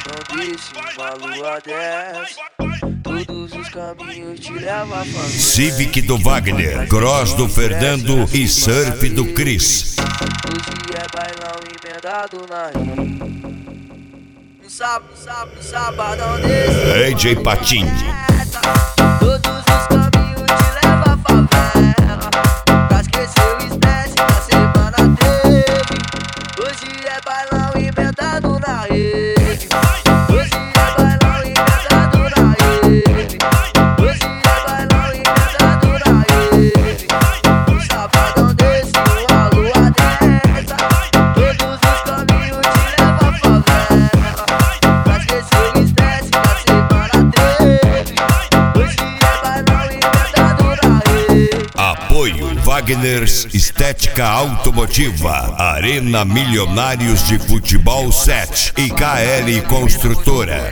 Não deixe uma lua dessa. Todos os caminhos te levam a favela. Civic do Wagner, Cross do Fernando e Surf do Chris. Hoje é bailão emendado na rima. Um sabadão desse. DJ Patinho. Todos os caminhos te levam a favela. Pra esquecer o estresse da semana teve. Hoje é bailão emendado na rede. Hoje é bailão emendado na rede. Hoje é bailão emendado na rede. Um sabadão desse, uma lua dessa. Todos os caminhos te levam a favela. Pra esquecer o estresse da semana teve. Hoje é bailão emendado na rede. Apoio Wagner's Estética Automotiva, Arena Milionários de Futebol 7 e KL Construtora.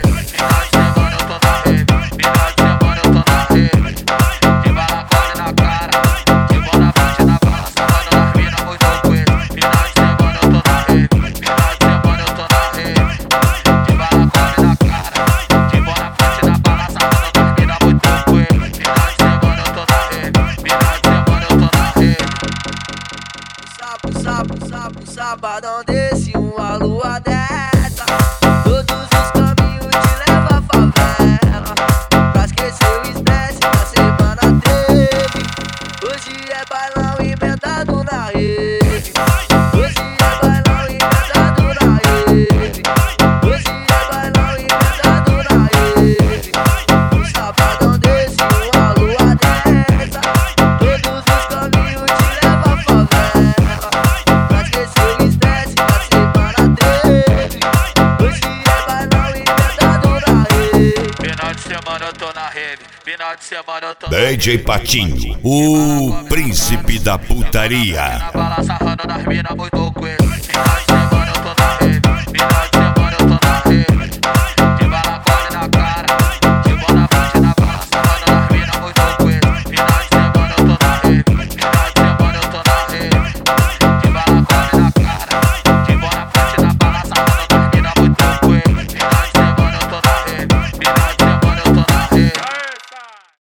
Sabadão desse, uma lua dessa. Todos os caminhos te levam a favela. Pra esquecer o estresse da semana teve. Hoje é bailão emendado na rede. Hoje é bailão emendado na rede. Hoje é bailão emendado na rede. Um sabadão desse, uma lua dessa. Todos os caminhos te levam a favela. Pra esquecer o estresse da semana teve. Hoje é bailão emendado na rede. Final de semana eu tô na rave. Final de semana eu tô na DJ Patinho, o príncipe da putaria. na bala sarrando das mina muito coelho.